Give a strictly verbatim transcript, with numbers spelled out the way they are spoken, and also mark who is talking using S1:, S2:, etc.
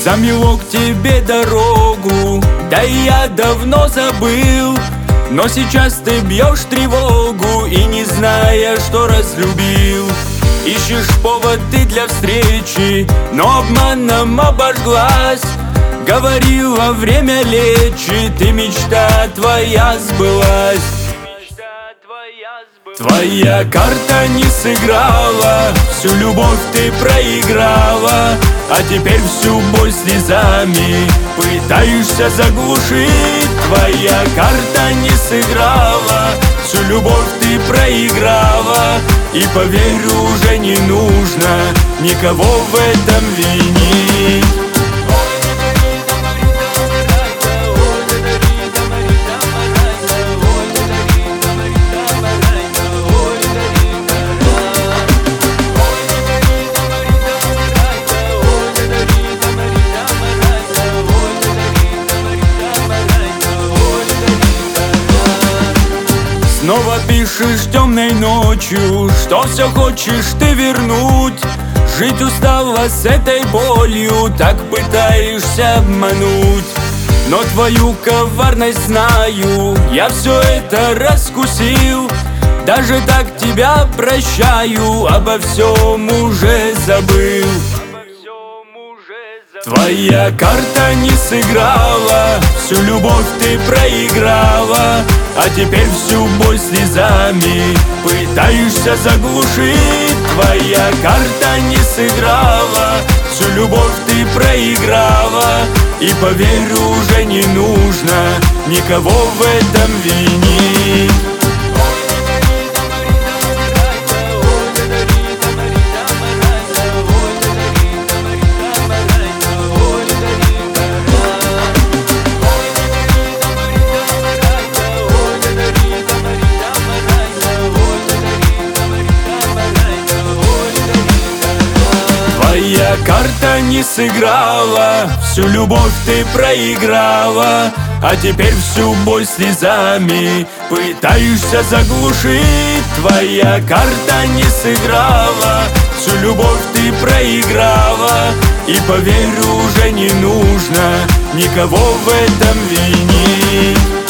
S1: замело к тебе дорогу, да и я давно забыл. Но сейчас ты бьешь тревогу и, не зная, что разлюбил, ищешь повод ты для встречи, но обманом обожглась. Говорила, время лечит, и мечта твоя сбылась. Твоя карта не сыграла, всю любовь ты проиграла, а теперь всю боль слезами пытаешься заглушить. Твоя карта не сыграла, всю любовь ты проиграла, и поверь, уже не нужно никого в этом винить. Снова пишешь темной ночью, что все хочешь ты вернуть. Жить устала с этой болью, так пытаешься обмануть. Но твою коварность знаю, я все это раскусил. Даже так тебя прощаю, обо всем уже забыл. Твоя карта не сыграла, всю любовь ты проиграла, а теперь всю боль слезами пытаешься заглушить. Твоя карта не сыграла, всю любовь ты проиграла, и поверь, уже не нужно никого в этом винить. Твоя карта не сыграла, всю любовь ты проиграла, а теперь всю боль слезами пытаешься заглушить. Твоя карта не сыграла, всю любовь ты проиграла, и поверь, уже не нужно никого в этом винить.